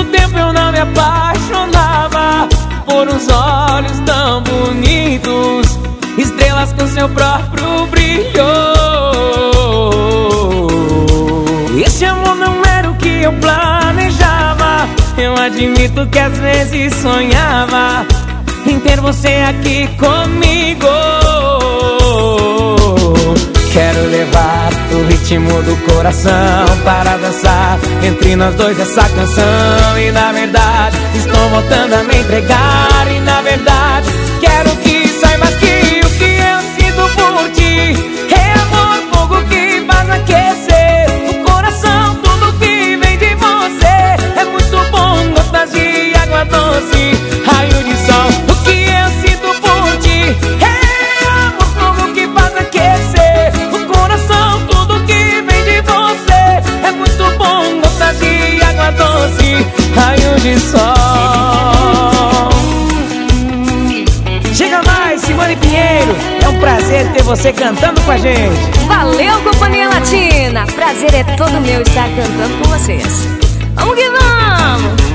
muito tempo eu não me apaixonava por uns olhos tão bonitos, estrelas com seu próprio brilho. Esse amor não era o que eu planejava. Eu admito que às vezes sonhava em ter você aqui comigo. Quero levar o ritmo do coração para dançar entre nós dois essa canção. E na verdade estou voltando a me entregar. E na verdade quero que saibas que o que eu sinto por ti é amor, fogo que faz aquecer o coração. Tudo que vem de você é muito bom, gotas de água doce, raio de sol. O que eu sinto por ti é amor, fogo que faz aquecer o coração. Tudo que vem de você é muito bom, gotas de água doce, raio de sol. Chega mais, Simone Pinheiro. É um prazer ter você cantando com a gente. Valeu, Companhia Latina. Prazer é todo meu estar cantando com vocês. Vamos que vamos!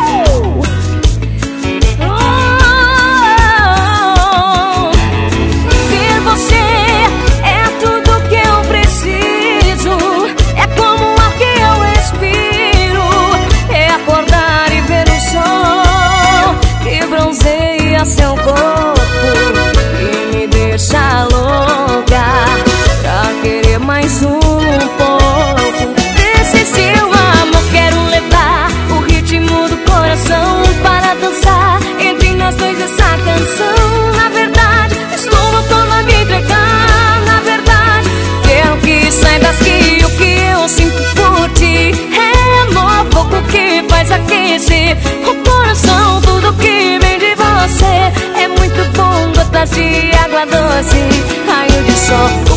Ver você é tudo que eu preciso. É como o ar que eu respiro. É acordar e ver o sol que bronzeia seu corpo e me deixa louca pra querer mais um pouco desse seu amor. Quero levar o ritmo do coração para dançar entre nós dois essa canção. Na verdade estou voltando a me entregar. Na verdade quero que saibas que o que eu sinto por ti é amor, fogo que faz aquecer o coração. Tudo que vem de você é muito bom, gotas de água doce, raio de sol.